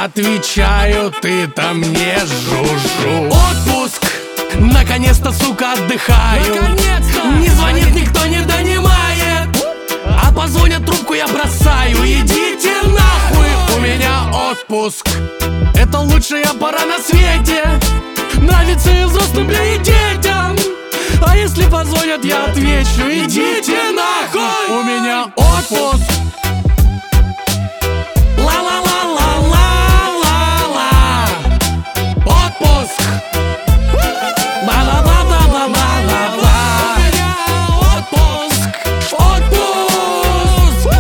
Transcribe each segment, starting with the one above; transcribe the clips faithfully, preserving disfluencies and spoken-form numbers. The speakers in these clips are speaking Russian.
отвечаю, ты там не жужжу. Отпуск! Наконец-то, сука, отдыхаю. Наконец-то! Не звонит никто, не донимает. А позвонят, трубку я бросаю. Идите нахуй, у меня отпуск. Это лучшая пора на свете. Нравится и взрослым, бля, и детям. А если позвонят, я отвечу: идите нахуй, у меня отпуск. Ла-ла-ла-ла-ла-ла-ла. Отпуск. Ла-ла-ла-ла-ла-ла-ла. У меня отпуск. Отпуск.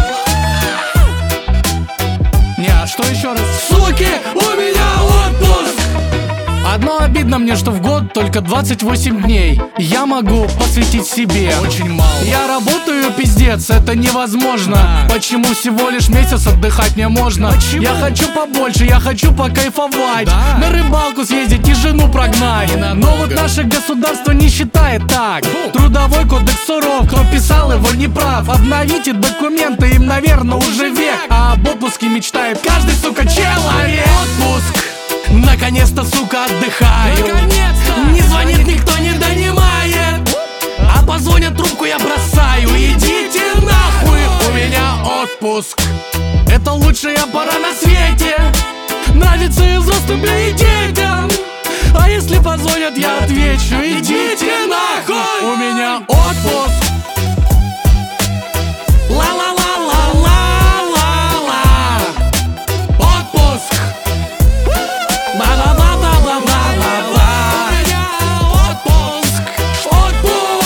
Не, а что еще раз? Суки, у меня отпуск. Одно обидно мне, что в год только двадцать восемь дней я могу посвятить себе. Очень мало. Я работаю, пиздец, это невозможно. Да. Почему всего лишь месяц отдыхать мне можно? Почему? Я хочу побольше, я хочу покайфовать, да. На рыбалку съездить и жену прогнать. Но вот наше государство не считает так. Фу. Трудовой кодекс суров, кто писал его не прав. Обновите документы, им, наверное, уже век. А об отпуске мечтает каждый, сука, человек. Отпуск. Наконец-то, сука, отдыхаю. Наконец-то! Не звонит никто, не донимает. А позвонят, трубку я бросаю. Идите нахуй, у меня отпуск. Это лучшая пора на свете. Нравится и взрослым, бля, и детям. А если позвонят, я отвечу: идите нахуй, у меня отпуск.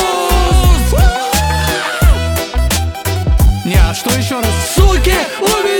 Не, а что еще раз? Суки, у меня